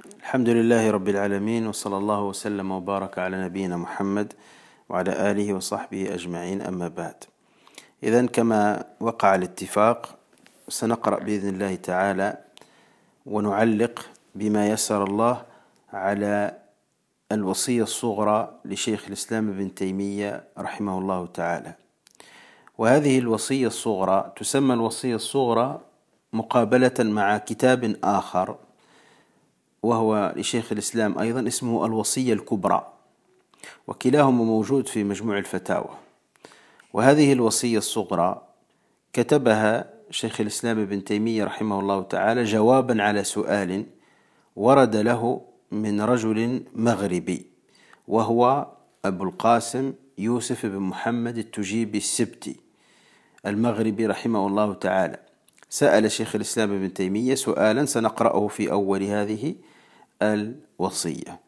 الحمد لله رب العالمين، وصلى الله وسلم وبارك على نبينا محمد وعلى آله وصحبه أجمعين، أما بعد. إذن كما وقع الاتفاق سنقرأ بإذن الله تعالى ونعلق بما يسر الله على الوصية الصغرى لشيخ الإسلام ابن تيمية رحمه الله تعالى. وهذه الوصية الصغرى تسمى الوصية الصغرى مقابلة مع كتاب آخر وهو لشيخ الإسلام أيضا اسمه الوصية الكبرى، وكلاهما موجود في مجموع الفتاوى. وهذه الوصية الصغرى كتبها شيخ الإسلام ابن تيمية رحمه الله تعالى جوابا على سؤال ورد له من رجل مغربي، وهو أبو القاسم يوسف بن محمد التجيبي السبتي المغربي رحمه الله تعالى. سأل شيخ الإسلام ابن تيمية سؤالا سنقرأه في أول هذه الوصية.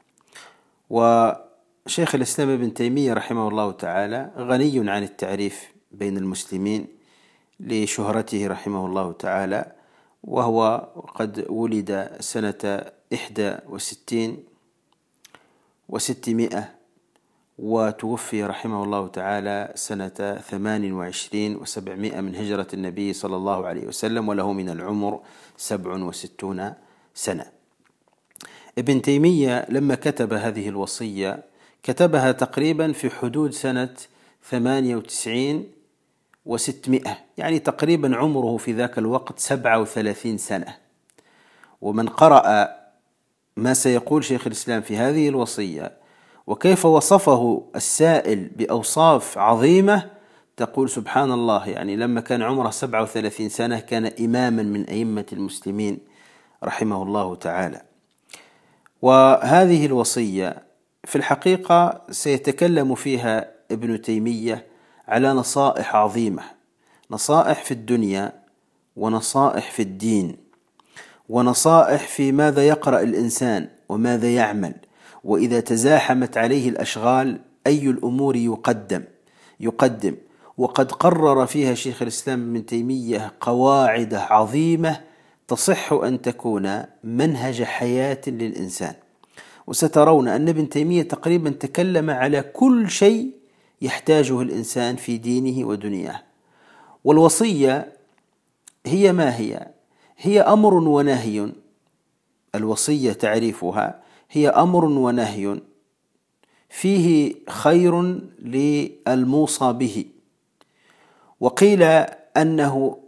وشيخ الإسلام ابن تيمية رحمه الله تعالى غني عن التعريف بين المسلمين لشهرته رحمه الله تعالى، وهو قد ولد سنة 61 و600، وتوفي رحمه الله تعالى سنة 28 و700 من هجرة النبي صلى الله عليه وسلم، وله من العمر 67 سنة. ابن تيمية لما كتب هذه الوصية كتبها تقريبا في حدود سنة 98 و600، يعني تقريبا عمره في ذاك الوقت 37 سنة. ومن قرأ ما سيقول شيخ الإسلام في هذه الوصية وكيف وصفه السائل بأوصاف عظيمة تقول سبحان الله، يعني لما كان عمره 37 سنة كان إماما من أئمة المسلمين رحمه الله تعالى. وهذه الوصية في الحقيقة سيتكلم فيها ابن تيمية على نصائح عظيمة، نصائح في الدنيا ونصائح في الدين، ونصائح في ماذا يقرأ الإنسان وماذا يعمل، وإذا تزاحمت عليه الأشغال أي الأمور يقدم. وقد قرر فيها شيخ الإسلام ابن تيمية قواعد عظيمة تصح أن تكون منهج حياة للإنسان. وسترون أن ابن تيمية تقريبا تكلم على كل شيء يحتاجه الإنسان في دينه ودنياه. والوصية هي ما هي أمر ونهي. الوصية تعريفها هي أمر ونهي فيه خير للموصى به، وقيل أنه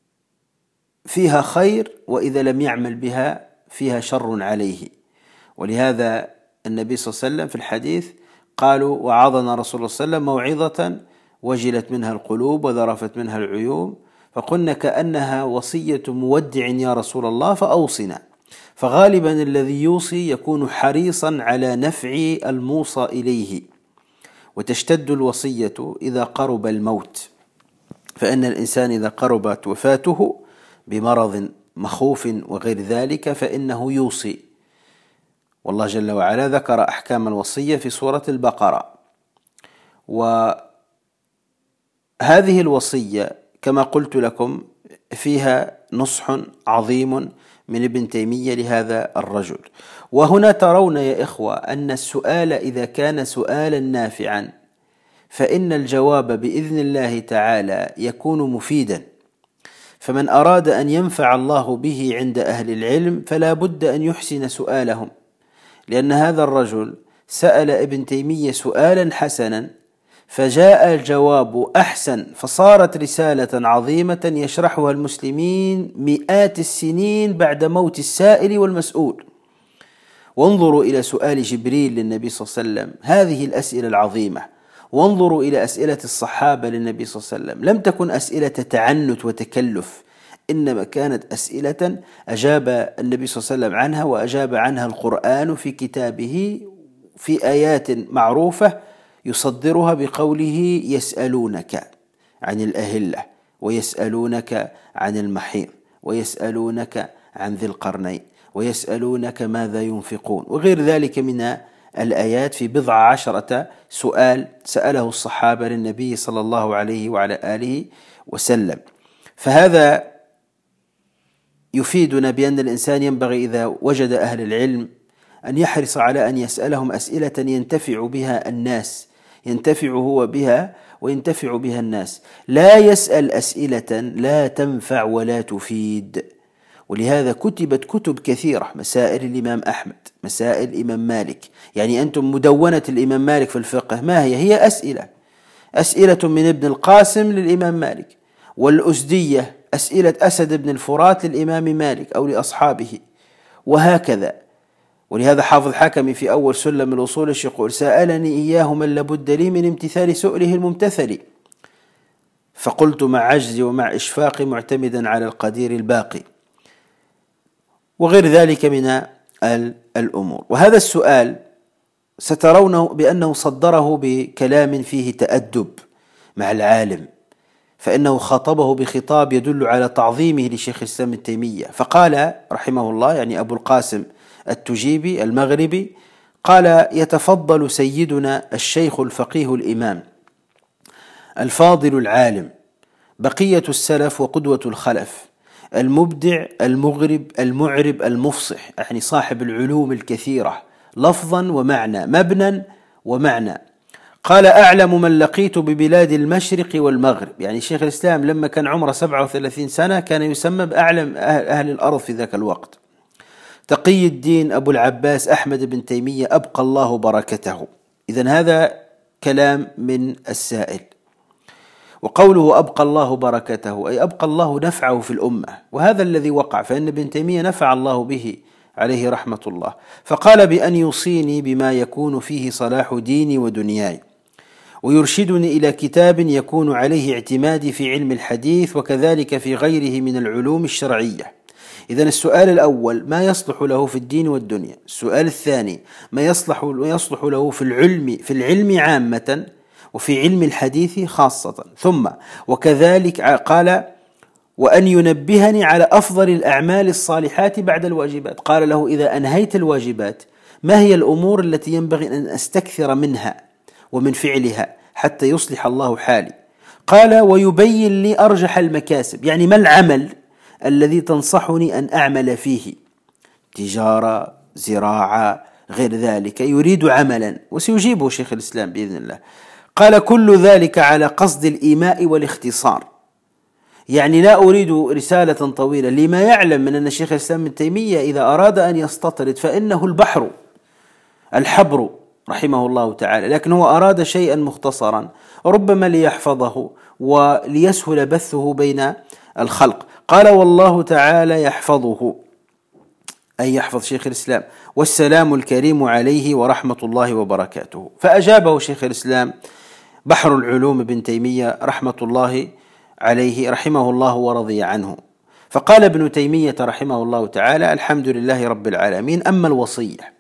فيها خير وإذا لم يعمل بها فيها شر عليه. ولهذا النبي صلى الله عليه وسلم في الحديث قالوا وعظنا رسول الله صلى الله عليه وسلم موعظة وجلت منها القلوب وذرفت منها العيون، فقلنا كأنها وصية مودع يا رسول الله فأوصنا. فغالبا الذي يوصي يكون حريصا على نفع الموصى إليه. وتشتد الوصية إذا قرب الموت، فإن الإنسان إذا قربت وفاته بمرض مخوف وغير ذلك فإنه يوصي. والله جل وعلا ذكر أحكام الوصية في سورة البقرة. وهذه الوصية كما قلت لكم فيها نصح عظيم من ابن تيمية لهذا الرجل. وهنا ترون يا إخوة أن السؤال إذا كان سؤالا نافعا فإن الجواب بإذن الله تعالى يكون مفيدا. فمن أراد أن ينفع الله به عند أهل العلم فلا بد أن يحسن سؤالهم، لأن هذا الرجل سأل ابن تيمية سؤالا حسنا فجاء الجواب أحسن، فصارت رسالة عظيمة يشرحها المسلمين مئات السنين بعد موت السائل والمسؤول. وانظروا إلى سؤال جبريل للنبي صلى الله عليه وسلم، هذه الأسئلة العظيمة. وانظروا إلى أسئلة الصحابة للنبي صلى الله عليه وسلم، لم تكن أسئلة تعنت وتكلف، إنما كانت أسئلة أجاب النبي صلى الله عليه وسلم عنها، وأجاب عنها القرآن في كتابه في آيات معروفة يصدرها بقوله يسألونك عن الأهلة، ويسألونك عن المحيض، ويسألونك عن ذي القرنين، ويسألونك ماذا ينفقون، وغير ذلك من الآيات في 19 سؤال سأله الصحابة للنبي صلى الله عليه وعلى آله وسلم. فهذا يفيدنا بأن الإنسان ينبغي إذا وجد أهل العلم أن يحرص على أن يسألهم أسئلة ينتفع بها الناس، ينتفع هو بها وينتفع بها الناس، لا يسأل أسئلة لا تنفع ولا تفيد. ولهذا كتبت كتب كثيرة، مسائل الإمام أحمد، مسائل الإمام مالك. يعني أنتم مدونة الإمام مالك في الفقه ما هي؟ هي أسئلة من ابن القاسم للإمام مالك، والأسدية أسئلة أسد بن الفرات للإمام مالك أو لأصحابه، وهكذا. ولهذا حافظ حكمي في أول سلم الأصول يقول: سألني إياه من لابد لي من امتثال سؤله الممتثل، فقلت مع عجزي ومع إشفاقي معتمدا على القدير الباقي، وغير ذلك من الأمور. وهذا السؤال سترونه بأنه صدره بكلام فيه تأدب مع العالم، فإنه خاطبه بخطاب يدل على تعظيمه لشيخ الإسلام ابن تيمية، فقال رحمه الله، يعني أبو القاسم التجيبي المغربي، قال: يتفضل سيدنا الشيخ الفقيه الإمام الفاضل العالم، بقية السلف وقدوة الخلف، المبدع المغرب المعرب المفصح، يعني صاحب العلوم الكثيرة لفظا ومعنى، مبنى ومعنى. قال: أعلم من لقيت ببلاد المشرق والمغرب، يعني شيخ الإسلام لما كان عمره 37 سنة كان يسمى بأعلم أهل الأرض في ذاك الوقت. تقي الدين أبو العباس أحمد بن تيمية أبقى الله بركته. إذن هذا كلام من السائل. وقوله أبقى الله بركته أي أبقى الله نفعه في الأمة، وهذا الذي وقع، فإن ابن تيمية نفع الله به عليه رحمة الله. فقال: بأن يوصيني بما يكون فيه صلاح ديني ودنياي، ويرشدني إلى كتاب يكون عليه اعتمادي في علم الحديث وكذلك في غيره من العلوم الشرعية. إذن السؤال الأول: ما يصلح له في الدين والدنيا. السؤال الثاني: ما يصلح له في العلم عامة وفي علم الحديث خاصة. ثم وكذلك قال: وأن ينبهني على أفضل الأعمال الصالحات بعد الواجبات. قال له: إذا أنهيت الواجبات ما هي الأمور التي ينبغي أن أستكثر منها ومن فعلها حتى يصلح الله حالي؟ قال: ويبين لي أرجح المكاسب، يعني ما العمل الذي تنصحني أن أعمل فيه، تجارة، زراعة، غير ذلك، يريد عملا، وسيجيبه شيخ الإسلام بإذن الله. قال: كل ذلك على قصد الإيماء والاختصار، يعني لا أريد رسالة طويلة، لما يعلم من أن شيخ الإسلام ابن تيمية إذا أراد أن يستطرد فإنه البحر الحبر رحمه الله تعالى، لكن هو أراد شيئا مختصرا ربما ليحفظه وليسهل بثه بين الخلق. قال: والله تعالى يحفظه، أي يحفظ شيخ الإسلام، والسلام الكريم عليه ورحمة الله وبركاته. فأجابه شيخ الإسلام بحر العلوم ابن تيمية رحمة الله عليه، رحمه الله ورضي عنه. فقال ابن تيمية رحمه الله تعالى: الحمد لله رب العالمين. أما الوصية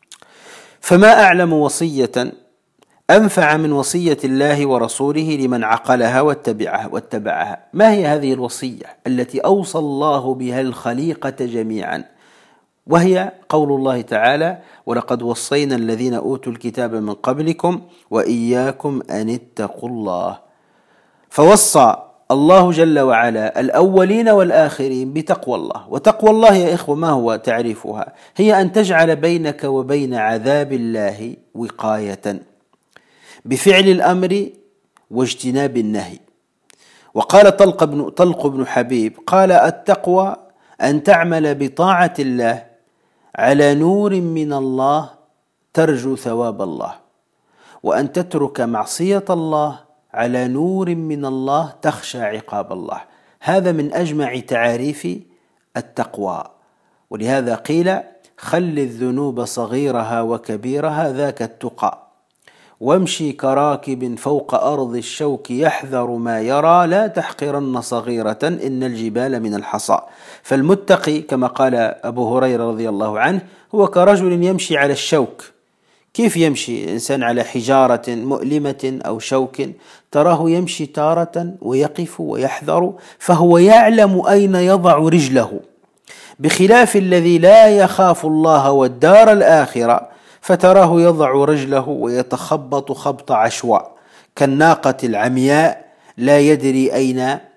فما أعلم وصية أنفع من وصية الله ورسوله لمن عقلها واتبعها. ما هي هذه الوصية التي أوصى الله بها الخليقة جميعا؟ وهي قول الله تعالى: ولقد وصينا الذين أوتوا الكتاب من قبلكم وإياكم أن اتقوا الله. فوصى الله جل وعلا الأولين والآخرين بتقوى الله. وتقوى الله يا إخوة ما هو تعريفها؟ هي أن تجعل بينك وبين عذاب الله وقاية بفعل الأمر واجتناب النهي. وقال طلق بن حبيب قال: التقوى أن تعمل بطاعة الله على نور من الله ترجو ثواب الله، وأن تترك معصية الله على نور من الله تخشى عقاب الله. هذا من أجمع تعاريف التقوى. ولهذا قيل: خل الذنوب صغيرها وكبيرها ذاك التقى، وامشي كراكب فوق أرض الشوك يحذر ما يرى، لا تحقرن صغيرة إن الجبال من الحصى. فالمتقي كما قال أبو هريرة رضي الله عنه هو كرجل يمشي على الشوك. كيف يمشي الإنسان على حجارة مؤلمة أو شوك؟ تراه يمشي تارة ويقف ويحذر، فهو يعلم أين يضع رجله، بخلاف الذي لا يخاف الله والدار الآخرة فتراه يضع رجله ويتخبط خبط عشواء كالناقة العمياء لا يدري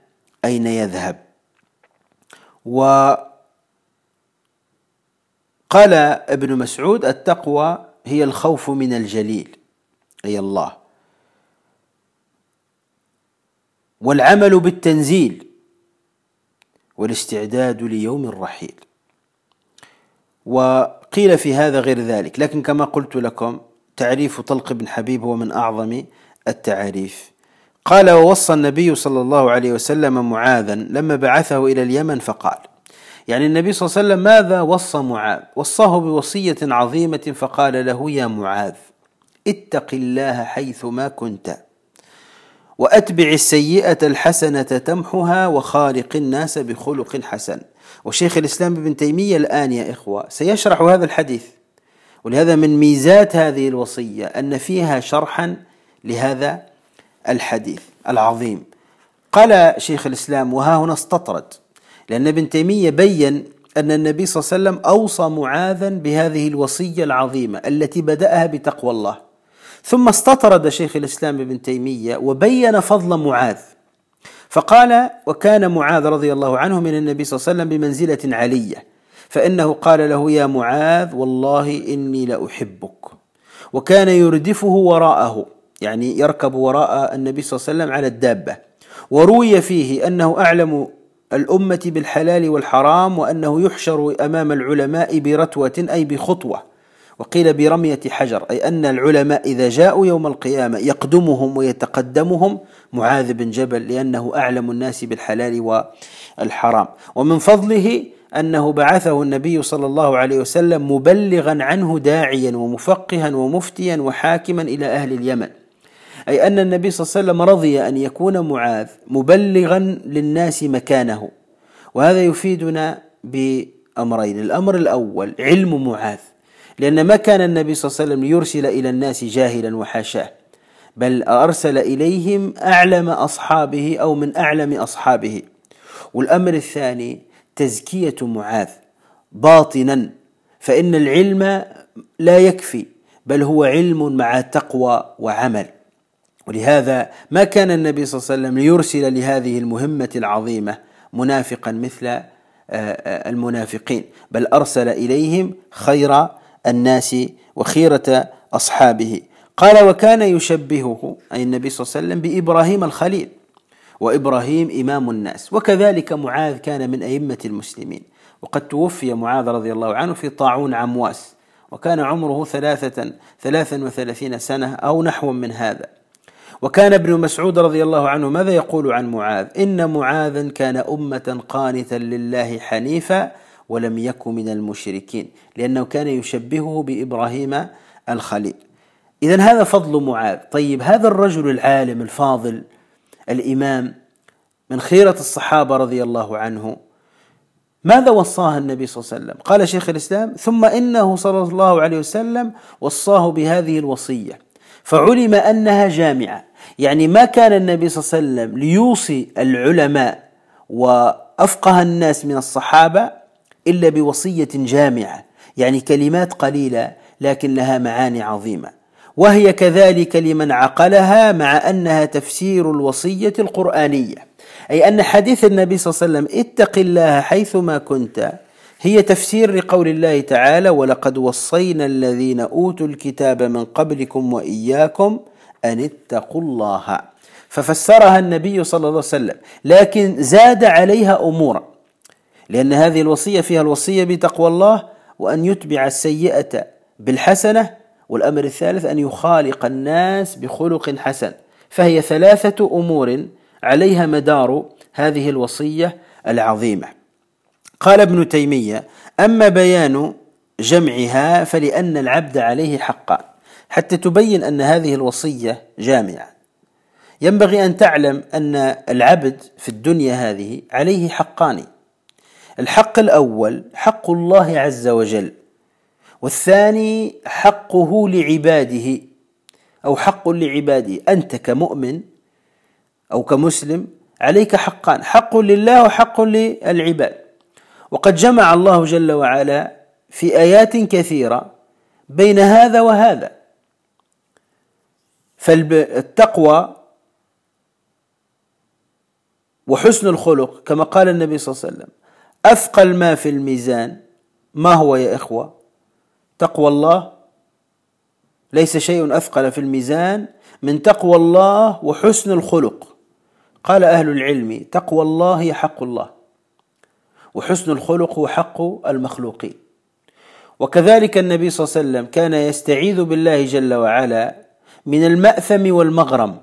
أين يذهب. وقال قال ابن مسعود: التقوى هي الخوف من الجليل أي الله، والعمل بالتنزيل، والاستعداد ليوم الرحيل. وقيل في هذا غير ذلك، لكن كما قلت لكم تعريف طلق بن حبيب هو من أعظم التعاريف. قال: ووصى النبي صلى الله عليه وسلم معاذا لما بعثه إلى اليمن فقال، يعني النبي صلى الله عليه وسلم ماذا وصى معاذ؟ وصاه بوصية عظيمة فقال له: يا معاذ، اتق الله حيثما كنت، وأتبع السيئة الحسنة تمحها، وخالق الناس بخلق حسن. وشيخ الإسلام ابن تيمية الآن يا إخوة سيشرح هذا الحديث، ولهذا من ميزات هذه الوصية أن فيها شرحا لهذا الحديث العظيم. قال شيخ الإسلام: وها هنا استطرد، لأن ابن تيمية بين أن النبي صلى الله عليه وسلم أوصى معاذا بهذه الوصية العظيمة التي بدأها بتقوى الله، ثم استطرد شيخ الإسلام ابن تيمية وبين فضل معاذ، فقال: وكان معاذ رضي الله عنه من النبي صلى الله عليه وسلم بمنزلة علية، فإنه قال له: يا معاذ، والله إني لأحبك. وكان يردفه وراءه، يعني يركب وراء النبي صلى الله عليه وسلم على الدابة. وروي فيه أنه أعلم الأمة بالحلال والحرام، وأنه يحشر أمام العلماء برتوة أي بخطوة، وقيل برمية حجر، أي أن العلماء إذا جاءوا يوم القيامة يقدمهم ويتقدمهم معاذ بن جبل، لأنه أعلم الناس بالحلال والحرام. ومن فضله أنه بعثه النبي صلى الله عليه وسلم مبلغا عنه داعيا ومفقها ومفتيا وحاكما إلى أهل اليمن، أي أن النبي صلى الله عليه وسلم رضي أن يكون معاذ مبلغا للناس مكانه. وهذا يفيدنا بأمرين: الأمر الأول علم معاذ، لأن ما كان النبي صلى الله عليه وسلم ليرسل إلى الناس جاهلا وحاشاه، بل أرسل إليهم أعلم أصحابه أو من أعلم أصحابه. والأمر الثاني تزكية معاذ باطنا، فإن العلم لا يكفي، بل هو علم مع تقوى وعمل. ولهذا ما كان النبي صلى الله عليه وسلم ليرسل لهذه المهمة العظيمة منافقا مثل المنافقين، بل أرسل إليهم خير الناس وخيرة أصحابه. قال: وكان يشبهه أي النبي صلى الله عليه وسلم بإبراهيم الخليل، وإبراهيم إمام الناس، وكذلك معاذ كان من أئمة المسلمين. وقد توفي معاذ رضي الله عنه في طاعون عمواس، وكان عمره 33 سنة أو نحو من هذا. وكان ابن مسعود رضي الله عنه ماذا يقول عن معاذ؟ إن معاذا كان أمة قانتا لله حنيفا ولم يكن من المشركين، لأنه كان يشبهه بإبراهيم الخليل. إذن هذا فضل معاذ. طيب، هذا الرجل العالم الفاضل الإمام من خيرة الصحابة رضي الله عنه ماذا وصاه النبي صلى الله عليه وسلم؟ قال شيخ الإسلام: ثم إنه صلى الله عليه وسلم وصاه بهذه الوصية، فعلم أنها جامعة. يعني ما كان النبي صلى الله عليه وسلم ليوصي العلماء وأفقه الناس من الصحابة إلا بوصية جامعة، يعني كلمات قليلة لكن لها معاني عظيمة، وهي كذلك لمن عقلها، مع أنها تفسير الوصية القرآنية، أي أن حديث النبي صلى الله عليه وسلم اتق الله حيثما كنت هي تفسير لقول الله تعالى: ولقد وصينا الذين أوتوا الكتاب من قبلكم وإياكم أن اتقوا الله. ففسرها النبي صلى الله عليه وسلم، لكن زاد عليها أمورا، لأن هذه الوصية فيها الوصية بتقوى الله، وأن يتبع السيئة بالحسنة، والأمر الثالث أن يخالق الناس بخلق حسن. فهي 3 أمور عليها مدار هذه الوصية العظيمة. قال ابن تيمية: أما بيان جمعها فلأن العبد عليه حقان. حتى تبين أن هذه الوصية جامعة، ينبغي أن تعلم أن العبد في الدنيا هذه عليه حقان: الحق الأول حق الله عز وجل، والثاني حقه لعباده أو حق لعباده. أنت كمؤمن أو كمسلم عليك حقان: حق لله وحق للعباد. وقد جمع الله جل وعلا في آيات كثيرة بين هذا وهذا. فالتقوى وحسن الخلق كما قال النبي صلى الله عليه وسلم: أثقل ما في الميزان ما هو يا إخوة؟ تقوى الله ليس شيء أثقل في الميزان من تقوى الله وحسن الخلق. قال أهل العلم: تقوى الله هي حق الله، وحسن الخلق هو حق المخلوقين. وكذلك النبي صلى الله عليه وسلم كان يستعيذ بالله جل وعلا من المأثم والمغرم.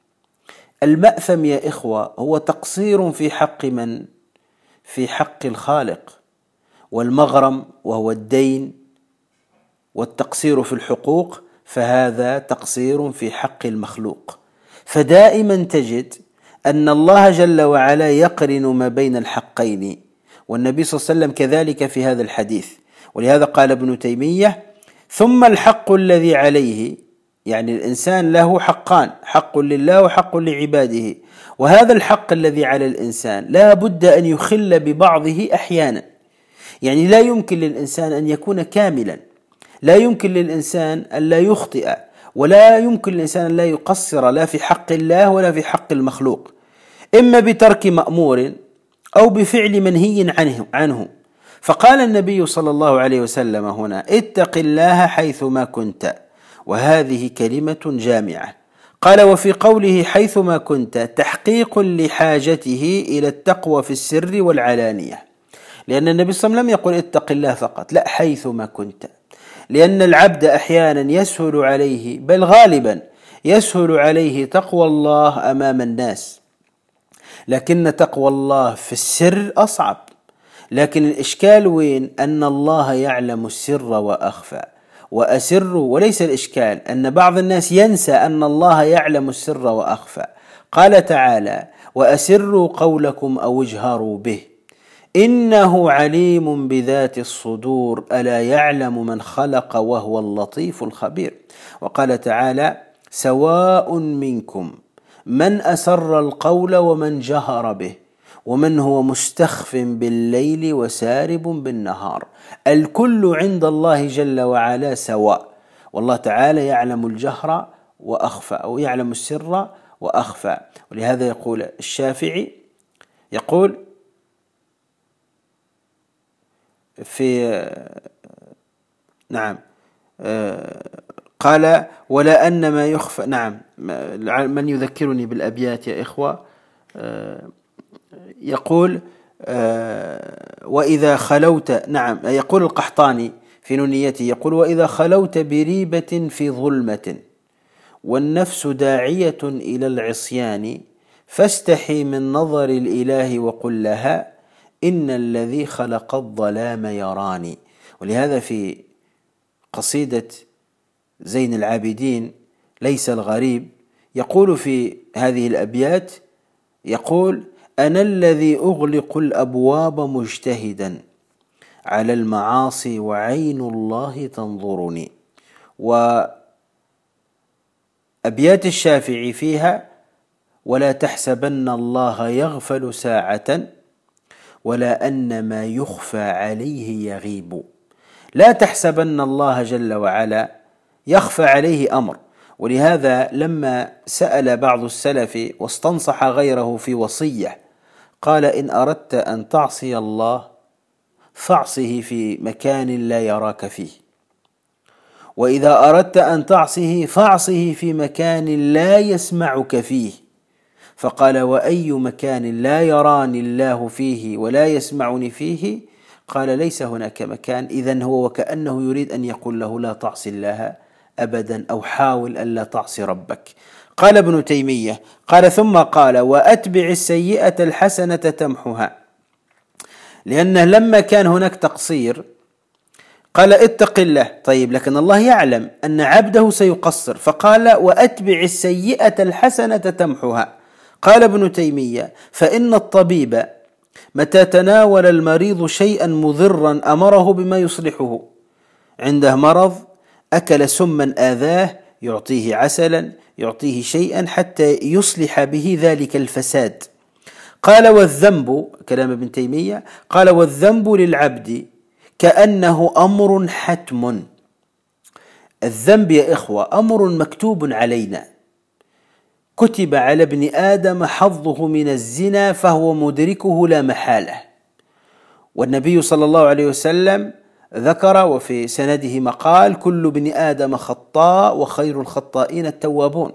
المأثم يا إخوة هو تقصير في حق من؟ في حق الخالق. والمغرم وهو الدين والتقصير في الحقوق، فهذا تقصير في حق المخلوق. فدائما تجد أن الله جل وعلا يقرن ما بين الحقين، والنبي صلى الله عليه وسلم كذلك في هذا الحديث. ولهذا قال ابن تيمية: ثم الحق الذي عليه، يعني الإنسان له حقان، حق لله وحق لعباده، وهذا الحق الذي على الإنسان لا بد أن يخل ببعضه أحيانا. يعني لا يمكن للإنسان أن يكون كاملا، لا يمكن للإنسان أن لا يخطئ، ولا يمكن للإنسان أن لا يقصر لا في حق الله ولا في حق المخلوق، إما بترك مأمور أو بفعل منهي عنه. فقال النبي صلى الله عليه وسلم هنا: اتق الله حيثما كنت، وهذه كلمة جامعة. قال: وفي قوله حيثما كنت تحقيق لحاجته إلى التقوى في السر والعلانية، لأن النبي صلى الله عليه وسلم يقول اتق الله فقط، لا، حيثما كنت، لأن العبد أحيانا يسهل عليه، بل غالبا يسهل عليه تقوى الله أمام الناس، لكن تقوى الله في السر أصعب. لكن الإشكال وين؟ أن الله يعلم السر وأخفى وأسر، وليس الإشكال أن بعض الناس ينسى أن الله يعلم السر وأخفى. قال تعالى: وأسروا قولكم أو اجهروا به إنه عليم بذات الصدور ألا يعلم من خلق وهو اللطيف الخبير. وقال تعالى: سواء منكم من أسر القول ومن جهر به ومن هو مستخف بالليل وسارب بالنهار، الكل عند الله جل وعلا سواء. والله تعالى يعلم الجهر وأخفى، أو يعلم السر وأخفى. ولهذا يقول الشافعي، يقول في قال: ولا أن ما يخفى. من يذكرني بالأبيات يا إخوة؟ يقول: وإذا خلوت، يقول القحطاني في نونيته، يقول: وإذا خلوت بريبة في ظلمة والنفس داعية إلى العصيان فاستحي من نظر الإله وقل لها إن الذي خلق الظلام يراني. ولهذا في قصيدة زين العابدين ليس الغريب يقول في هذه الأبيات، يقول: أنا الذي أغلق الأبواب مجتهدا على المعاصي وعين الله تنظرني. وأبيات الشافعي فيها: ولا تحسبن الله يغفل ساعة ولا أن ما يخفى عليه يغيب. لا تحسبن الله جل وعلا يخفى عليه أمر. ولهذا لما سأل بعض السلف واستنصح غيره في وصية، قال: إن أردت أن تعصي الله فاعصه في مكان لا يراك فيه، وإذا أردت أن تعصيه فاعصه في مكان لا يسمعك فيه. فقال: وأي مكان لا يراني الله فيه ولا يسمعني فيه؟ قال: ليس هناك مكان. إذن هو وكأنه يريد أن يقول له: لا تعصي الله أبدا، أو حاول أن لا تعصي ربك. قال ابن تيمية، قال: ثم قال: وأتبع السيئة الحسنة تمحها. لأنه لما كان هناك تقصير قال: اتق الله. طيب، لكن الله يعلم أن عبده سيقصر، فقال: وأتبع السيئة الحسنة تمحها. قال ابن تيمية: فإن الطبيب متى تناول المريض شيئا مضرا أمره بما يصلحه. عنده مرض أكل سما آذاه، يعطيه عسلا، يعطيه شيئا حتى يصلح به ذلك الفساد. قال: والذنب، كلام ابن تيمية، قال: والذنب للعبد كأنه أمر حتم. الذنب يا إخوة أمر مكتوب علينا، كتب على ابن آدم حظه من الزنا فهو مدركه لا محالة. والنبي صلى الله عليه وسلم ذكر وفي سنده مقال: كل ابن آدم خطاء وخير الخطائين التوابون.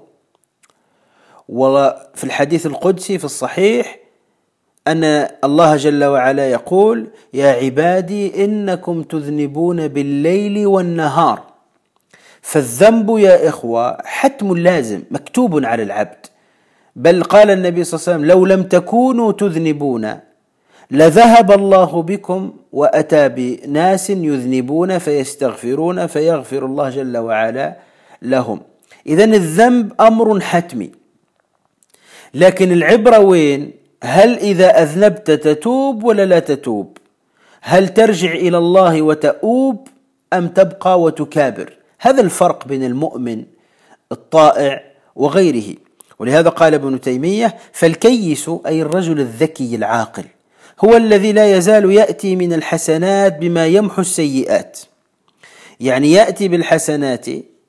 وفي الحديث القدسي في الصحيح أن الله جل وعلا يقول: يا عبادي إنكم تذنبون بالليل والنهار. فالذنب يا إخوة حتم لازم مكتوب على العبد، بل قال النبي صلى الله عليه وسلم: لو لم تكونوا تذنبون لذهب الله بكم وأتى بناس يذنبون فيستغفرون فيغفر الله جل وعلا لهم. إذن الذنب أمر حتمي، لكن العبرة وين؟ هل إذا أذنبت تتوب ولا لا تتوب؟ هل ترجع إلى الله وتؤوب أم تبقى وتكابر؟ هذا الفرق بين المؤمن الطائع وغيره. ولهذا قال ابن تيمية: فالكيس أي الرجل الذكي العاقل هو الذي لا يزال يأتي من الحسنات بما يمحو السيئات، يعني يأتي بالحسنات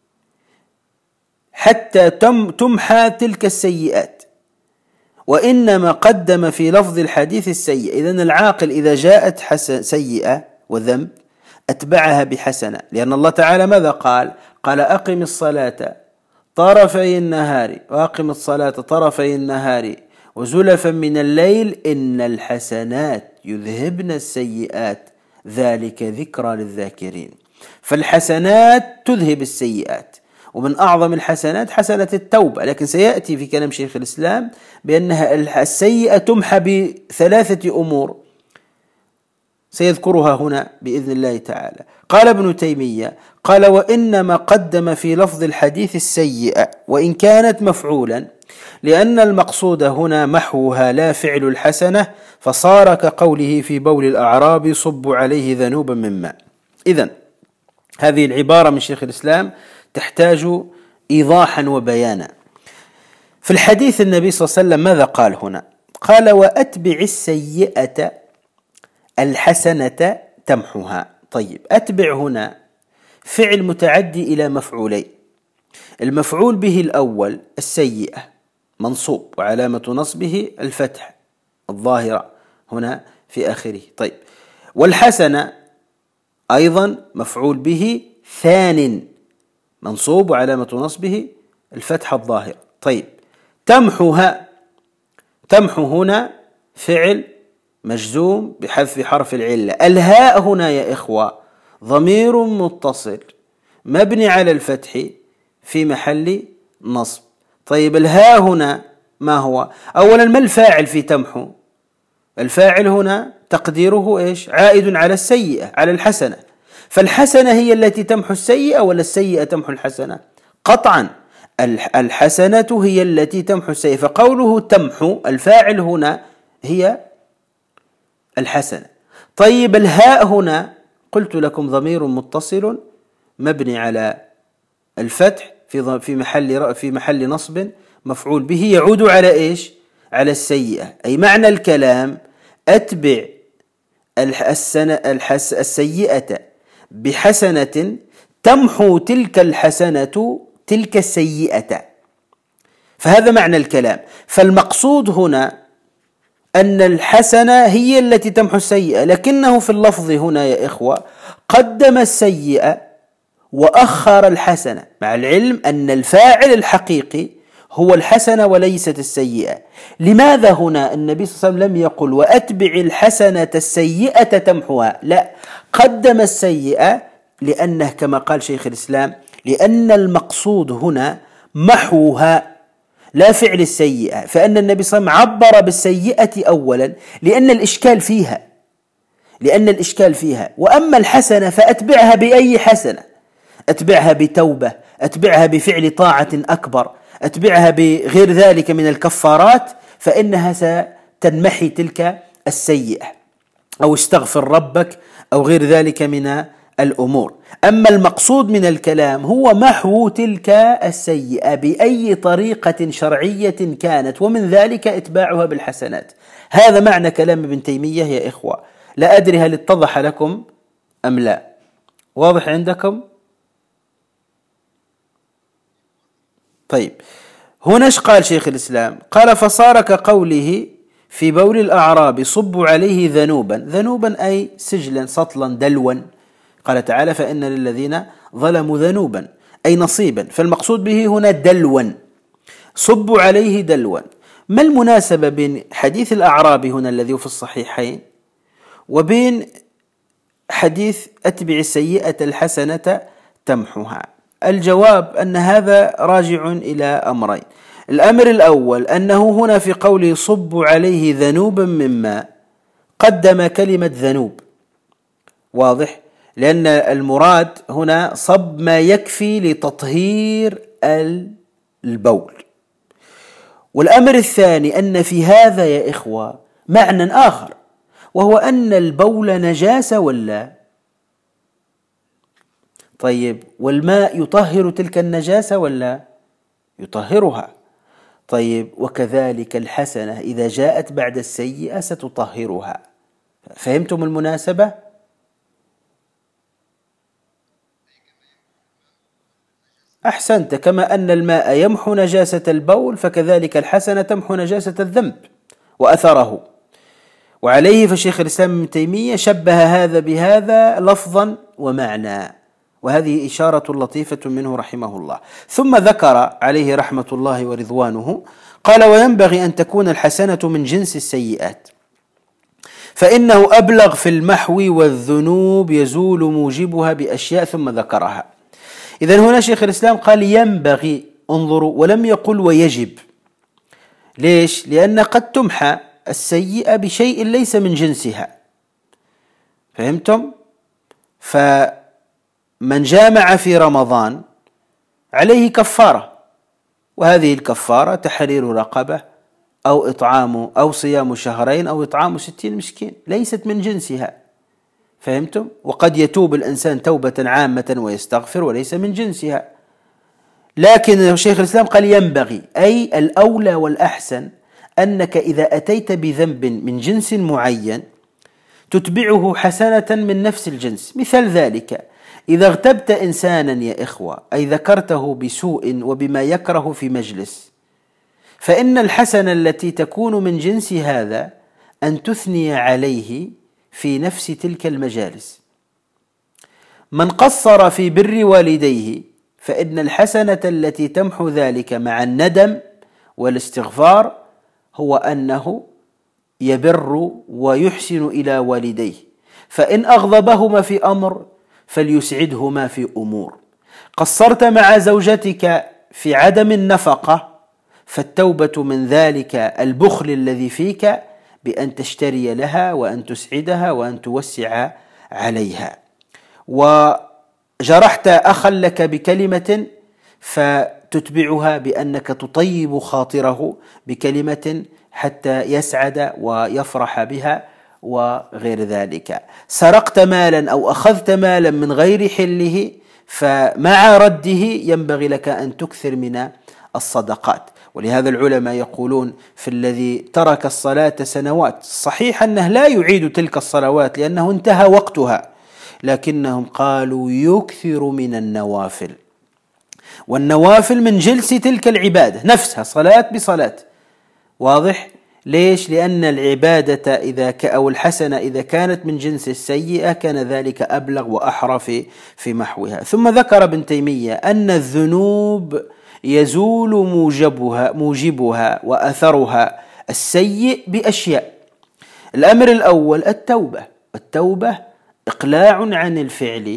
حتى تمحى تلك السيئات، وإنما قدم في لفظ الحديث السيئة. إذن العاقل إذا جاءت سيئة وذنب أتبعها بحسنة، لأن الله تعالى ماذا قال؟ قال: أقم الصلاة طرفي النهار وأقم الصلاة طرفي النهار وزلفا من الليل إن الحسنات يذهبن السيئات ذلك ذكرى للذاكرين. فالحسنات تذهب السيئات، ومن أعظم الحسنات حسنة التوبة، لكن سيأتي في كلام شيخ الإسلام بأنها السيئة تمحى بثلاثة أمور سيذكرها هنا بإذن الله تعالى. قال ابن تيمية: قال: وإنما قدم في لفظ الحديث السيئة وإن كانت مفعولا، لأن المقصود هنا محوها لا فعل الحسنة، فصار كقوله في بول الأعراب: صبوا عليه ذنوبا من ماء. إذن هذه العبارة من شيخ الإسلام تحتاج إيضاحا وبيانا. في الحديث النبي صلى الله عليه وسلم ماذا قال هنا؟ قال: وأتبع السيئة الحسنة تمحها. طيب، أتبع هنا فعل متعدي إلى مفعولين. المفعول به الأول السيئة منصوب وعلامة نصبه الفتح الظاهرة هنا في آخره. طيب، والحسنة أيضا مفعول به ثان منصوب وعلامة نصبه الفتح الظاهر. طيب، تمحها، تمحو هنا فعل مجزوم بحذف حرف العلة. الهاء هنا يا إخوة ضمير متصل مبني على الفتح في محل نصب. طيب، الهاء هنا ما هو؟ أولا ما الفاعل في تمحو؟ الفاعل هنا تقديره إيش؟ عائد على السيئة، على الحسنة. فالحسنة هي التي تمحو السيئة ولا السيئة تمحو الحسنة؟ قطعا الحسنة هي التي تمحو السيئة، فقوله تمحو الفاعل هنا هي الحسنة. طيب، الهاء هنا قلت لكم ضمير متصل مبني على الفتح في محل نصب مفعول به يعود على إيش؟ على السيئة. أي معنى الكلام: أتبع السيئة بحسنة تمحو تلك الحسنة تلك السيئة. فهذا معنى الكلام. فالمقصود هنا أن الحسنة هي التي تمحو السيئة، لكنه في اللفظ هنا يا إخوة قدم السيئة وأخر الحسنة، مع العلم أن الفاعل الحقيقي هو الحسنة وليست السيئة. لماذا هنا النبي صلى الله عليه وسلم لم يقل: وأتبع الحسنة السيئة تمحوها؟ لا، قدم السيئة لأنه كما قال شيخ الإسلام: لأن المقصود هنا محوها لا فعل السيئة. فأن النبي صلى الله عليه وسلم عبر بالسيئة أولا لأن الإشكال فيها، وأما الحسنة فأتبعها بأي حسنة؟ أتبعها بتوبة، أتبعها بفعل طاعة أكبر، أتبعها بغير ذلك من الكفارات، فإنها ستنمحي تلك السيئة، أو استغفر ربك أو غير ذلك من الأمور. أما المقصود من الكلام هو محو تلك السيئة بأي طريقة شرعية كانت، ومن ذلك إتباعها بالحسنات. هذا معنى كلام ابن تيمية يا إخوة. لا أدري هل اتضح لكم أم لا؟ واضح عندكم؟ طيب، هنا ايش قال شيخ الإسلام؟ قال: فصار كقوله في بول الأعراب: صبوا عليه ذنوبا. ذنوبا أي سجلا، سطلا، دلوا، قال تعالى: فإن للذين ظلموا ذنوبا، أي نصيبا، فالمقصود به هنا دلوا، صبوا عليه دلوا. ما المناسبة بين حديث الأعرابي هنا الذي في الصحيحين وبين حديث أتبع السيئة الحسنة تمحها؟ الجواب أن هذا راجع إلى أمرين. الأمر الأول أنه هنا في قوله صبوا عليه ذنوبا من ماء قدم كلمة ذنوب، واضح، لأن المراد هنا صب ما يكفي لتطهير البول. والأمر الثاني أن في هذا يا إخوة معنى آخر، وهو أن البول نجاسة ولا؟ طيب، والماء يطهر تلك النجاسة ولا؟ يطهرها. طيب، وكذلك الحسنة إذا جاءت بعد السيئة ستطهرها. فهمتم المناسبة؟ أحسنت. كما أن الماء يمحو نجاسة البول فكذلك الحسنة تمحو نجاسة الذنب وأثره. وعليه فشيخ الإسلام ابن تيمية شبه هذا بهذا لفظا ومعنى، وهذه إشارة لطيفة منه رحمه الله. ثم ذكر عليه رحمة الله ورضوانه قال: وينبغي أن تكون الحسنة من جنس السيئات، فإنه أبلغ في المحو، والذنوب يزول موجبها بأشياء، ثم ذكرها. إذن هنا شيخ الإسلام قال ينبغي، انظروا، ولم يقل ويجب. ليش؟ لأن قد تمحى السيئة بشيء ليس من جنسها. فهمتم؟ فمن جامع في رمضان عليه كفارة، وهذه الكفارة تحرير رقبة أو إطعام أو صيام شهرين أو إطعام 60 مسكين، ليست من جنسها. فهمتم؟ وقد يتوب الإنسان توبة عامة ويستغفر وليس من جنسها. لكن شيخ الإسلام قال ينبغي، أي الأولى والأحسن أنك إذا أتيت بذنب من جنس معين تتبعه حسنة من نفس الجنس. مثال ذلك: إذا اغتبت إنسانا يا إخوة، أي ذكرته بسوء وبما يكره في مجلس، فإن الحسنة التي تكون من جنس هذا أن تثني عليه في نفس تلك المجالس. من قصر في بر والديه فإن الحسنة التي تمحو ذلك مع الندم والاستغفار هو أنه يبر ويحسن إلى والديه، فإن أغضبهما في أمر فليسعدهما في أمور. قصرت مع زوجتك في عدم النفقة، فالتوبة من ذلك البخل الذي فيك بأن تشتري لها وأن تسعدها وأن توسع عليها. وجرحت أخا لك بكلمة فتتبعها بأنك تطيب خاطره بكلمة حتى يسعد ويفرح بها وغير ذلك. سرقت مالا أو أخذت مالا من غير حله، فمع رده ينبغي لك أن تكثر من الصدقات. ولهذا العلماء يقولون في الذي ترك الصلاة سنوات، صحيح أنه لا يعيد تلك الصلوات لأنه انتهى وقتها، لكنهم قالوا يكثر من النوافل، والنوافل من جنس تلك العبادة نفسها، صلاة بصلاة. واضح؟ ليش؟ لأن العبادة أو الحسنة إذا كانت من جنس السيئة كان ذلك أبلغ وأحرى في محوها. ثم ذكر ابن تيمية أن الذنوب يزول موجبها وأثرها السيء بأشياء. الأمر الأول التوبة، والتوبة إقلاع عن الفعل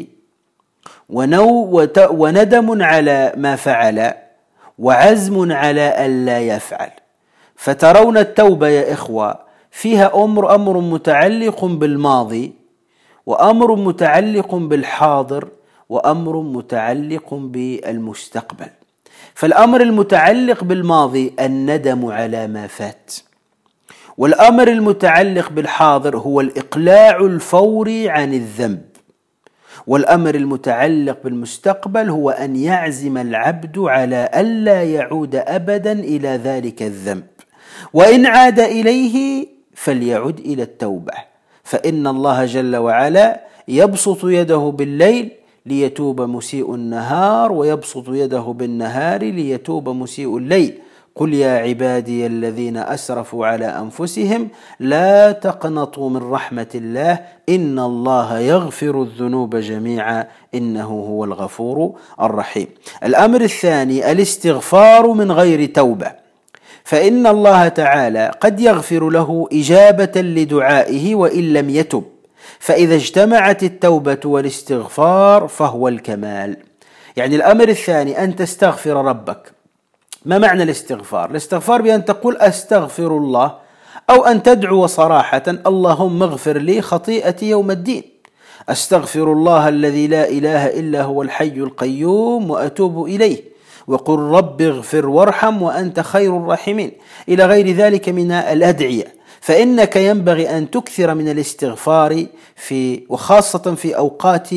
وندم على ما فعل وعزم على ألا يفعل. فترون التوبة يا إخوة فيها أمر متعلق بالماضي، وأمر متعلق بالحاضر، وأمر متعلق بالمستقبل. فالأمر المتعلق بالماضي الندم على ما فات، والأمر المتعلق بالحاضر هو الإقلاع الفوري عن الذنب، والأمر المتعلق بالمستقبل هو أن يعزم العبد على ألا يعود أبدا إلى ذلك الذنب، وإن عاد إليه فليعد إلى التوبة، فإن الله جل وعلا يبسط يده بالليل ليتوب مسيء النهار، ويبسط يده بالنهار ليتوب مسيء الليل. قل يا عبادي الذين أسرفوا على أنفسهم لا تقنطوا من رحمة الله إن الله يغفر الذنوب جميعا إنه هو الغفور الرحيم. الأمر الثاني الاستغفار من غير توبة، فإن الله تعالى قد يغفر له إجابة لدعائه وإن لم يتب، فإذا اجتمعت التوبة والاستغفار فهو الكمال. يعني الأمر الثاني أن تستغفر ربك. ما معنى الاستغفار؟ الاستغفار بأن تقول أستغفر الله، أو أن تدعو صراحة اللهم اغفر لي خطيئتي يوم الدين، أستغفر الله الذي لا إله إلا هو الحي القيوم وأتوب إليه، وقل رب اغفر وارحم وأنت خير الراحمين، إلى غير ذلك من الأدعية. فإنك ينبغي أن تكثر من الاستغفار وخاصة في أوقات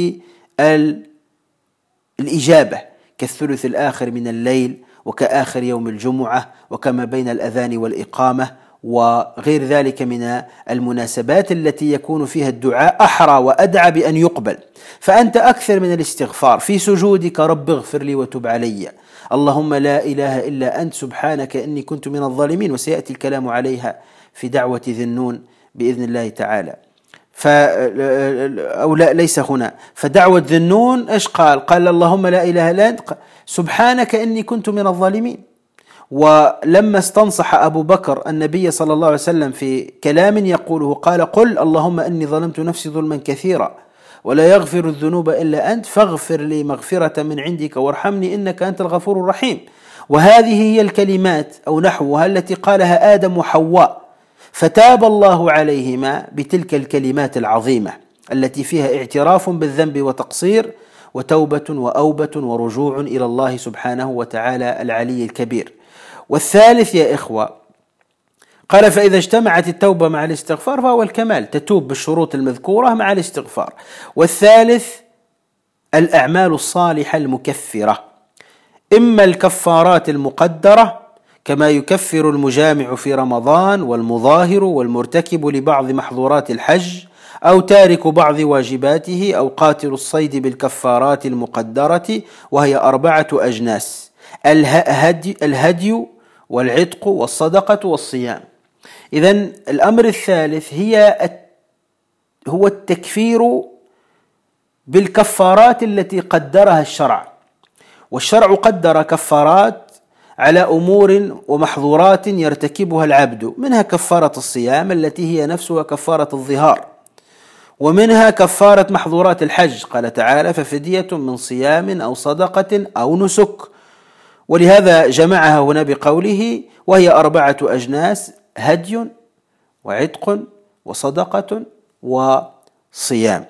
الإجابة كالثلث الآخر من الليل، وكآخر يوم الجمعة، وكما بين الأذان والإقامة، وغير ذلك من المناسبات التي يكون فيها الدعاء أحرى وأدعى بأن يقبل. فأنت أكثر من الاستغفار في سجودك، رب اغفر لي وتب علي، اللهم لا إله إلا أنت سبحانك إني كنت من الظالمين، وسيأتي الكلام عليها في دعوة ذي النون بإذن الله تعالى. أو لا، ليس هنا. فدعوة ذي النون إيش قال اللهم لا إله إلا أنت سبحانك إني كنت من الظالمين. ولما استنصح أبو بكر النبي صلى الله عليه وسلم في كلام يقوله قال قل اللهم إني ظلمت نفسي ظلما كثيرا ولا يغفر الذنوب إلا أنت فاغفر لي مغفرة من عندك وارحمني إنك أنت الغفور الرحيم. وهذه هي الكلمات أو نحوها التي قالها آدم وحواء، فتاب الله عليهما بتلك الكلمات العظيمة التي فيها اعتراف بالذنب وتقصير وتوبة وأوبة ورجوع إلى الله سبحانه وتعالى العلي الكبير. والثالث يا إخوة قال فإذا اجتمعت التوبة مع الاستغفار فهو الكمال، تتوب بالشروط المذكورة مع الاستغفار. والثالث الأعمال الصالحة المكفرة، إما الكفارات المقدرة كما يكفر المجامع في رمضان والمظاهر والمرتكب لبعض محظورات الحج أو تارك بعض واجباته أو قاتل الصيد بالكفارات المقدرة، وهي 4 أجناس: الهدي والعتق والصدقة والصيام. إذن الأمر الثالث هو التكفير بالكفارات التي قدرها الشرع. والشرع قدر كفارات على أمور ومحظورات يرتكبها العبد، منها كفارة الصيام التي هي نفسها كفارة الظهار، ومنها كفارة محظورات الحج، قال تعالى ففدية من صيام أو صدقة أو نسك، ولهذا جمعها هنا بقوله وهي 4 أجناس: هدي وعتق وصدقة وصيام.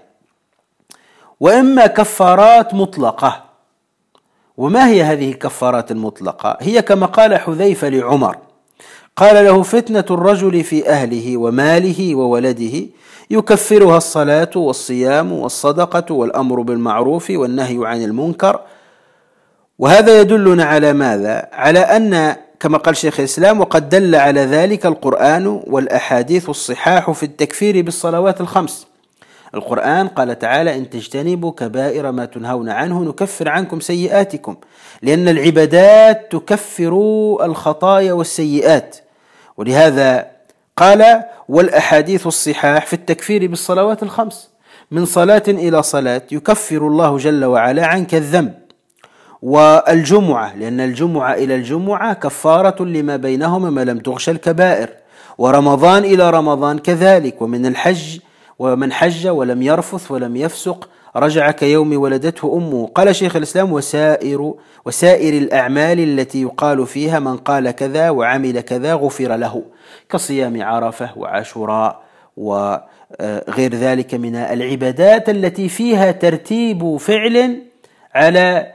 وإما كفارات مطلقة. وما هي هذه الكفارات المطلقة؟ هي كما قال حذيفة لعمر، قال له فتنة الرجل في أهله وماله وولده يكفرها الصلاة والصيام والصدقة والأمر بالمعروف والنهي عن المنكر. وهذا يدلنا على ماذا؟ على أن كما قال شيخ الإسلام وقد دل على ذلك القرآن والأحاديث الصحاح في التكفير بالصلوات ال5. القرآن قال تعالى إن تجتنبوا كبائر ما تنهون عنه نكفر عنكم سيئاتكم، لأن العبادات تكفر الخطايا والسيئات. ولهذا قال والأحاديث الصحاح في التكفير بالصلوات ال5 من صلاة إلى صلاة يكفر الله جل وعلا عنك الذنب. والجمعة لأن الجمعة إلى الجمعة كفارة لما بينهما ما لم تغش الكبائر، ورمضان إلى رمضان كذلك، ومن الحج ومن حج ولم يرفث ولم يفسق رجع كيوم ولدته أمه. قال شيخ الإسلام وسائر الأعمال التي يقال فيها من قال كذا وعمل كذا غفر له، كصيام عرفة وعاشوراء وغير ذلك من العبادات التي فيها ترتيب فعل على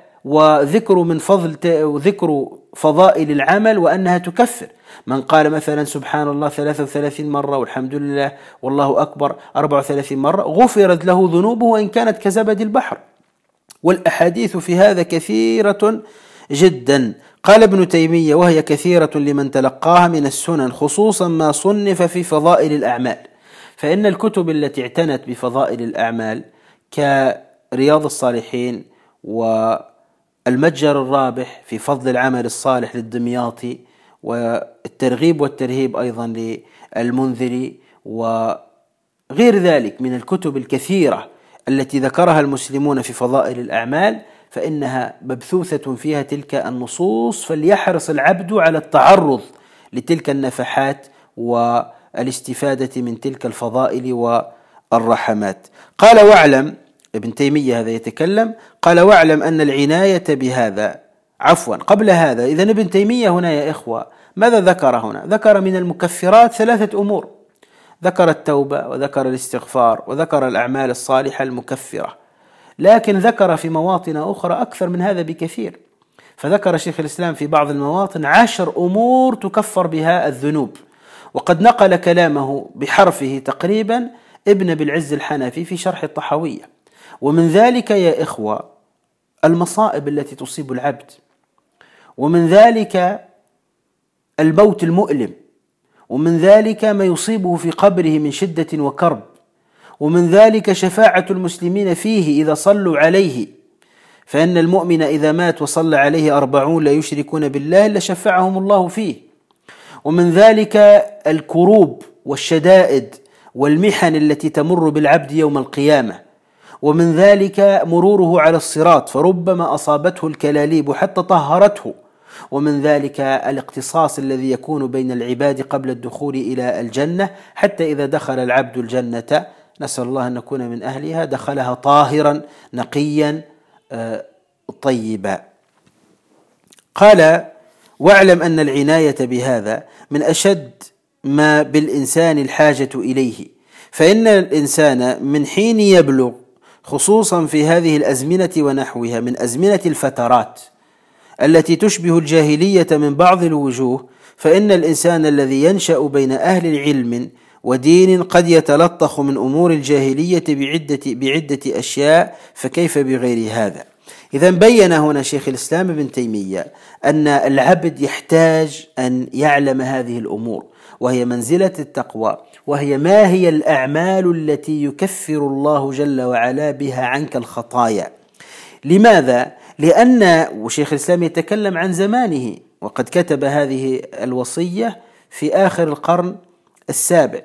وذكر فضائل العمل وأنها تكفر. من قال مثلا سبحان الله 33 مرة والحمد لله والله أكبر 34 مرة غفرت له ذنوبه وإن كانت كزبد البحر. والأحاديث في هذا كثيرة جدا. قال ابن تيمية وهي كثيرة لمن تلقاها من السنن، خصوصا ما صنف في فضائل الأعمال. فإن الكتب التي اعتنت بفضائل الأعمال كرياض الصالحين والمتجر الرابح في فضل العمل الصالح للدمياطي والترغيب والترهيب أيضا للمنذري، وغير ذلك من الكتب الكثيرة التي ذكرها المسلمون في فضائل الأعمال، فإنها مبثوثة فيها تلك النصوص، فليحرص العبد على التعرض لتلك النفحات والاستفادة من تلك الفضائل والرحمات. قال واعلم، ابن تيمية هذا يتكلم، قال واعلم أن العناية بهذا، عفوا قبل هذا، إذن ابن تيمية هنا يا إخوة ماذا ذكر هنا؟ ذكر من المكفرات 3 أمور، ذكر التوبة وذكر الاستغفار وذكر الأعمال الصالحة المكفرة، لكن ذكر في مواطن أخرى أكثر من هذا بكثير. فذكر شيخ الإسلام في بعض المواطن 10 أمور تكفر بها الذنوب، وقد نقل كلامه بحرفه تقريبا ابن أبي العز الحنفي في شرح الطحاوية. ومن ذلك يا إخوة المصائب التي تصيب العبد، ومن ذلك الموت المؤلم، ومن ذلك ما يصيبه في قبره من شدة وكرب، ومن ذلك شفاعة المسلمين فيه إذا صلوا عليه، فإن المؤمن إذا مات وصلى عليه 40 لا يشركون بالله لشفعهم الله فيه. ومن ذلك الكروب والشدائد والمحن التي تمر بالعبد يوم القيامة، ومن ذلك مروره على الصراط فربما أصابته الكلاليب حتى طهرته، ومن ذلك الاقتصاص الذي يكون بين العباد قبل الدخول إلى الجنة، حتى إذا دخل العبد الجنة، نسأل الله أن نكون من أهلها، دخلها طاهرا نقيا طيبا. قال واعلم أن العناية بهذا من أشد ما بالإنسان الحاجة إليه، فإن الإنسان من حين يبلغ، خصوصا في هذه الأزمنة ونحوها من أزمنة الفترات التي تشبه الجاهلية من بعض الوجوه، فإن الإنسان الذي ينشأ بين أهل علم ودين قد يتلطخ من أمور الجاهلية بعدة أشياء، فكيف بغير هذا؟ إذا بين هنا شيخ الإسلام ابن تيمية أن العبد يحتاج أن يعلم هذه الأمور، وهي منزلة التقوى، وهي ما هي الأعمال التي يكفر الله جل وعلا بها عنك الخطايا. لماذا؟ لأن وشيخ الإسلام يتكلم عن زمانه، وقد كتب هذه الوصية في آخر القرن 7،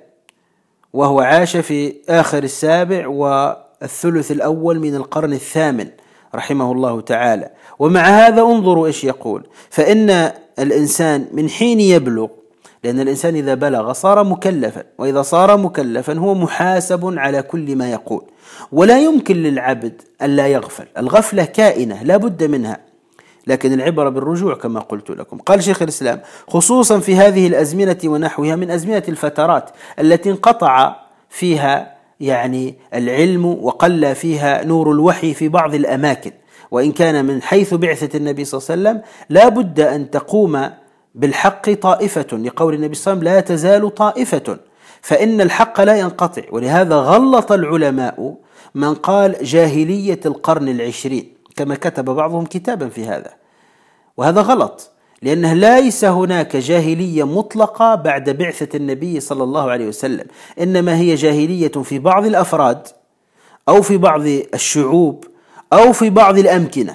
وهو عاش في آخر 7 والثلث الأول من القرن 8 رحمه الله تعالى. ومع هذا انظروا إيش يقول: فإن الإنسان من حين يبلغ، لأن الإنسان إذا بلغ صار مكلفا، وإذا صار مكلفا هو محاسب على كل ما يقول، ولا يمكن للعبد ألا يغفل، الغفلة كائنة لا بد منها، لكن العبرة بالرجوع كما قلت لكم. قال شيخ الإسلام: خصوصا في هذه الأزمنة ونحوها من أزمنة الفترات التي انقطع فيها العلم وقل فيها نور الوحي في بعض الأماكن، وإن كان من حيث بعثة النبي صلى الله عليه وسلم لا بد أن تقوم بالحق طائفة، لقول النبي صلى الله عليه وسلم: لا تزال طائفة، فإن الحق لا ينقطع. ولهذا غلط العلماء من قال جاهلية القرن 20، كما كتب بعضهم كتابا في هذا، وهذا غلط، لأنه ليس هناك جاهلية مطلقة بعد بعثة النبي صلى الله عليه وسلم، إنما هي جاهلية في بعض الأفراد أو في بعض الشعوب أو في بعض الأمكنة.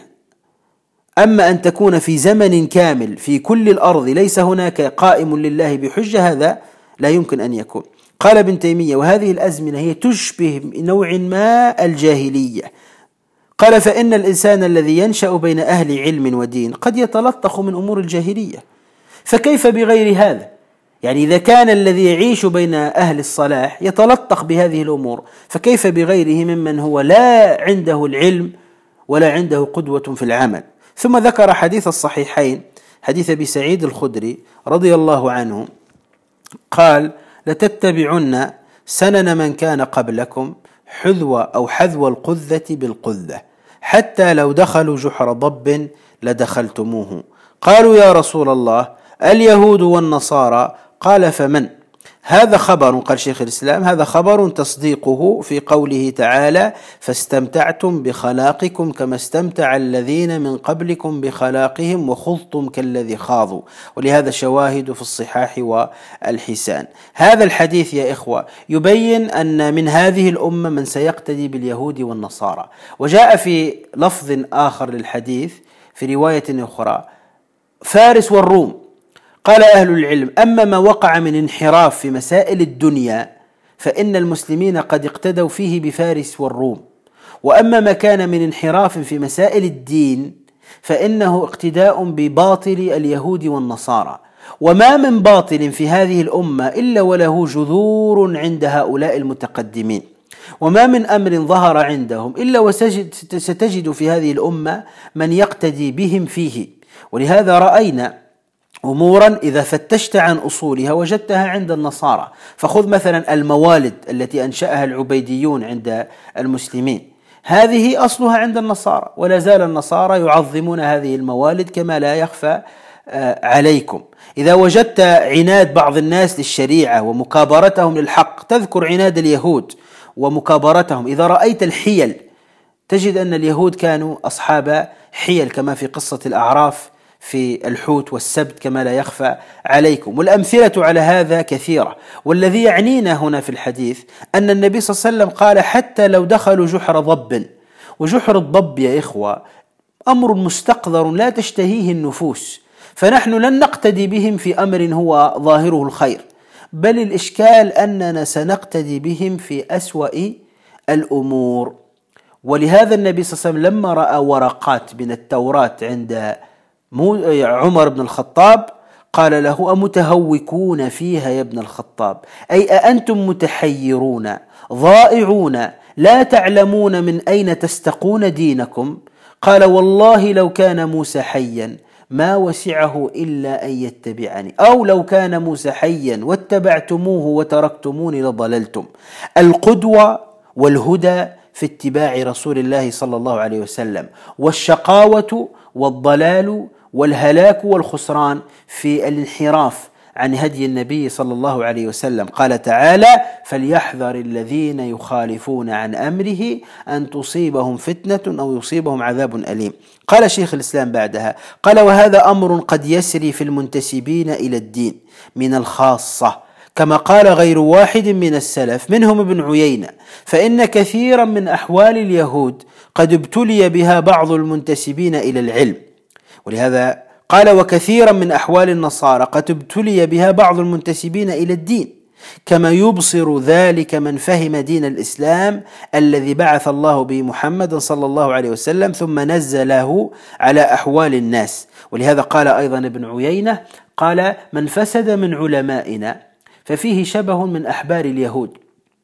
أما أن تكون في زمن كامل في كل الأرض ليس هناك قائم لله بحجة، هذا لا يمكن أن يكون. قال ابن تيمية: وهذه الأزمنة هي تشبه نوع ما الجاهلية. قال: فإن الإنسان الذي ينشأ بين أهل علم ودين قد يتلطخ من أمور الجاهلية، فكيف بغير هذا؟ إذا كان الذي يعيش بين أهل الصلاح يتلطخ بهذه الأمور، فكيف بغيره ممن هو لا عنده العلم ولا عنده قدوة في العمل؟ ثم ذكر حديث الصحيحين، حديث أبي سعيد الخدري رضي الله عنه قال: لتتبعن سنن من كان قبلكم حذو القذة بالقذة، حتى لو دخلوا جحر ضب لدخلتموه. قالوا: يا رسول الله، اليهود والنصارى؟ قال: فمن؟ هذا خبر، قال شيخ الإسلام، هذا خبر تصديقه في قوله تعالى: فاستمتعتم بخلاقكم كما استمتع الذين من قبلكم بخلاقهم وخضتم كالذي خاضوا. ولهذا شواهد في الصحاح والحسان. هذا الحديث يا إخوة يبين أن من هذه الأمة من سيقتدي باليهود والنصارى. وجاء في لفظ آخر للحديث في رواية أخرى: فارس والروم. قال أهل العلم: أما ما وقع من انحراف في مسائل الدنيا فإن المسلمين قد اقتدوا فيه بفارس والروم، وأما ما كان من انحراف في مسائل الدين فإنه اقتداء بباطل اليهود والنصارى، وما من باطل في هذه الأمة إلا وله جذور عند هؤلاء المتقدمين، وما من أمر ظهر عندهم إلا وستجد في هذه الأمة من يقتدي بهم فيه. ولهذا رأينا أمورا إذا فتشت عن أصولها وجدتها عند النصارى. فخذ مثلا الموالد التي أنشأها العبيديون عند المسلمين، هذه أصلها عند النصارى، ولا زال النصارى يعظمون هذه الموالد كما لا يخفى عليكم. إذا وجدت عناد بعض الناس للشريعة ومكابرتهم للحق تذكر عناد اليهود ومكابرتهم. إذا رأيت الحيل تجد أن اليهود كانوا أصحاب حيل كما في قصة الأعراف في الحوت والسبت كما لا يخفى عليكم. والأمثلة على هذا كثيرة. والذي يعنينا هنا في الحديث أن النبي صلى الله عليه وسلم قال: حتى لو دخلوا جحر ضب. وجحر الضب يا إخوة أمر مستقذر لا تشتهيه النفوس، فنحن لن نقتدي بهم في أمر هو ظاهره الخير، بل الإشكال أننا سنقتدي بهم في أسوأ الأمور. ولهذا النبي صلى الله عليه وسلم لما رأى ورقات من التوراة عند عمر بن الخطاب قال له: أمتهوكون فيها يا ابن الخطاب؟ أي أأنتم متحيرون ضائعون لا تعلمون من أين تستقون دينكم؟ قال: والله لو كان موسى حيا ما وسعه إلا أن يتبعني، أو لو كان موسى حيا واتبعتموه وتركتموني لضللتم. القدوة والهدى في اتباع رسول الله صلى الله عليه وسلم، والشقاوة والضلال والهلاك والخسران في الانحراف عن هدي النبي صلى الله عليه وسلم. قال تعالى: فليحذر الذين يخالفون عن أمره أن تصيبهم فتنة أو يصيبهم عذاب أليم. قال شيخ الإسلام بعدها قال: وهذا أمر قد يسري في المنتسبين إلى الدين من الخاصة، كما قال غير واحد من السلف منهم ابن عيينة: فإن كثيرا من أحوال اليهود قد ابتلي بها بعض المنتسبين إلى العلم. ولهذا قال: وكثيرا من أحوال النصارى قد ابتلي بها بعض المنتسبين إلى الدين، كما يبصر ذلك من فهم دين الإسلام الذي بعث الله به محمد صلى الله عليه وسلم ثم نزله على أحوال الناس. ولهذا قال أيضا ابن عيينة قال: من فسد من علمائنا ففيه شبه من أحبار اليهود،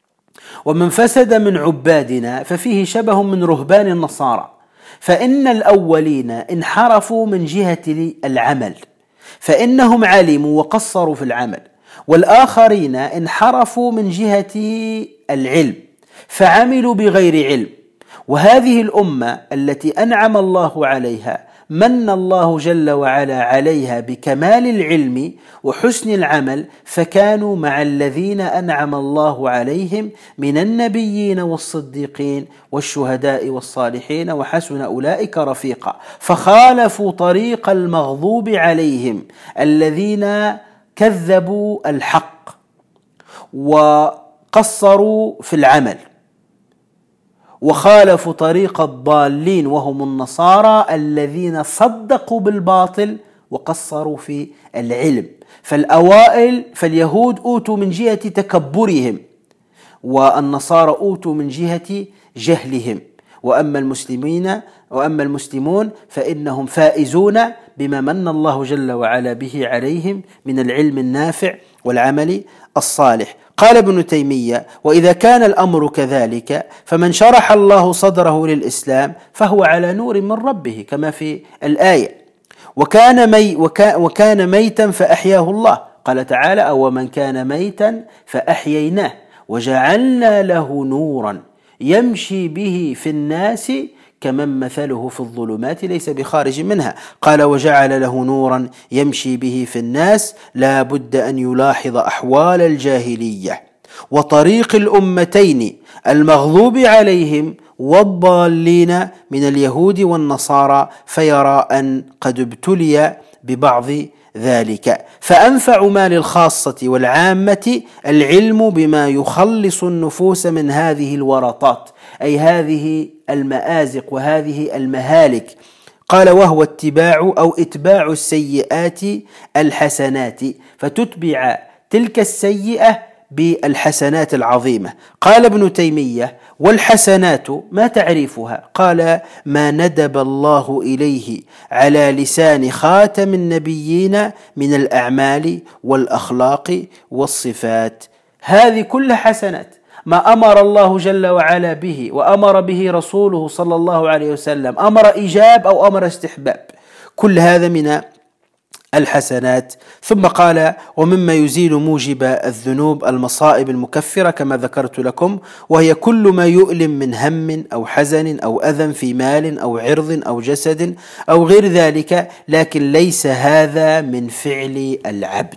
ومن فسد من عبادنا ففيه شبه من رهبان النصارى. فإن الأولين انحرفوا من جهة العمل فإنهم علموا وقصروا في العمل، والآخرين انحرفوا من جهة العلم فعملوا بغير علم. وهذه الأمة التي أنعم الله عليها من الله جل وعلا عليها بكمال العلم وحسن العمل، فكانوا مع الذين أنعم الله عليهم من النبيين والصديقين والشهداء والصالحين وحسن أولئك رفيقا، فخالفوا طريق المغضوب عليهم الذين كذبوا الحق وقصروا في العمل، وخالفوا طريق الضالين وهم النصارى الذين صدقوا بالباطل وقصروا في العلم. فالأوائل فاليهود أوتوا من جهة تكبرهم، والنصارى أوتوا من جهة جهلهم. وأما المسلمون فإنهم فائزون بما من الله جل وعلا به عليهم من العلم النافع والعمل الصالح. قال ابن تيمية: وإذا كان الأمر كذلك فمن شرح الله صدره للإسلام فهو على نور من ربه، كما في الآية: وكان ميتا فأحياه الله. قال تعالى: أو من كان ميتا فأحييناه وجعلنا له نورا يمشي به في الناس كمن مثله في الظلمات ليس بخارج منها. قال: وجعل له نورا يمشي به في الناس لا بد أن يلاحظ أحوال الجاهلية وطريق الأمتين المغضوب عليهم والضالين من اليهود والنصارى، فيرى أن قد ابتلي ببعض ذلك. فأنفع ما للخاصة والعامة العلم بما يخلص النفوس من هذه الورطات، أي هذه المآزق وهذه المهالك. قال: وهو اتباع أو إتباع السيئات الحسنات، فتتبع تلك السيئة بالحسنات العظيمة. قال ابن تيمية: والحسنات ما تعريفها؟ قال: ما ندب الله إليه على لسان خاتم النبيين من الأعمال والأخلاق والصفات. هذه كل حسنات، ما أمر الله جل وعلا به وأمر به رسوله صلى الله عليه وسلم، أمر إيجاب أو أمر استحباب، كل هذا من الحسنات. ثم قال: ومما يزيل موجب الذنوب المصائب المكفرة كما ذكرت لكم، وهي كل ما يؤلم من هم أو حزن أو أذى في مال أو عرض أو جسد أو غير ذلك، لكن ليس هذا من فعل العبد.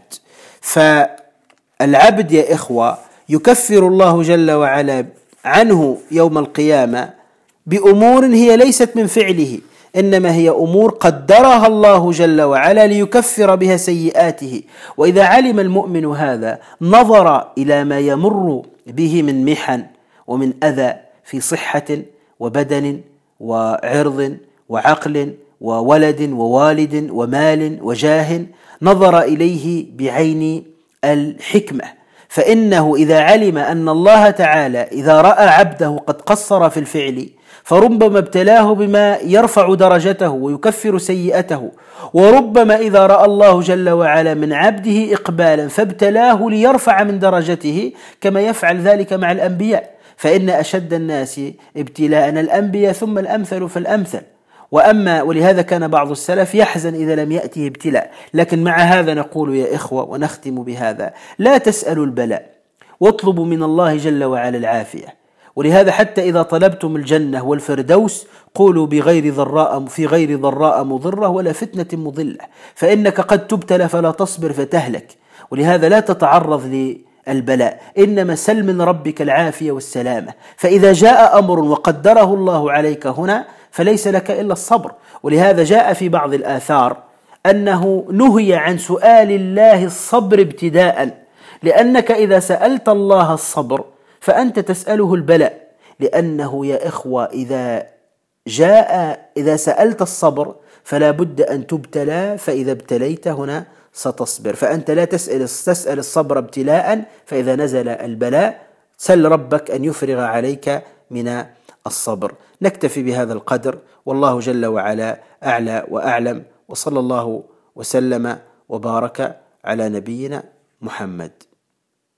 فالعبد يا إخوة يكفر الله جل وعلا عنه يوم القيامة بأمور هي ليست من فعله، إنما هي أمور قدرها الله جل وعلا ليكفر بها سيئاته. وإذا علم المؤمن هذا نظر إلى ما يمر به من محن ومن أذى في صحة وبدن وعرض وعقل وولد ووالد ومال وجاه، نظر إليه بعين الحكمة. فإنه إذا علم أن الله تعالى إذا رأى عبده قد قصر في الفعل فربما ابتلاه بما يرفع درجته ويكفر سيئته، وربما إذا رأى الله جل وعلا من عبده إقبالا فابتلاه ليرفع من درجته، كما يفعل ذلك مع الأنبياء. فإن أشد الناس ابتلاء الأنبياء ثم الأمثل فالأمثل. ولهذا كان بعض السلف يحزن إذا لم يأته ابتلاء. لكن مع هذا نقول يا إخوة ونختم بهذا: لا تسألوا البلاء، واطلبوا من الله جل وعلا العافية. ولهذا حتى إذا طلبتم الجنة والفردوس قولوا في غير ضراء مضرة ولا فتنة مضلة، فإنك قد تبتلى فلا تصبر فتهلك. ولهذا لا تتعرض للبلاء، إنما سل من ربك العافية والسلامة. فإذا جاء أمر وقدره الله عليك هنا فليس لك إلا الصبر. ولهذا جاء في بعض الآثار أنه نهي عن سؤال الله الصبر ابتداء، لأنك إذا سألت الله الصبر فأنت تسأله البلاء. لأنه يا إخوة إذا سألت الصبر فلا بد أن تبتلى، فإذا ابتليت هنا ستصبر. فأنت لا تسأل الصبر ابتلاء، فإذا نزل البلاء سل ربك أن يفرغ عليك من الصبر. نكتفي بهذا القدر، والله جل وعلا أعلى وأعلم، وصلى الله وسلم وبارك على نبينا محمد.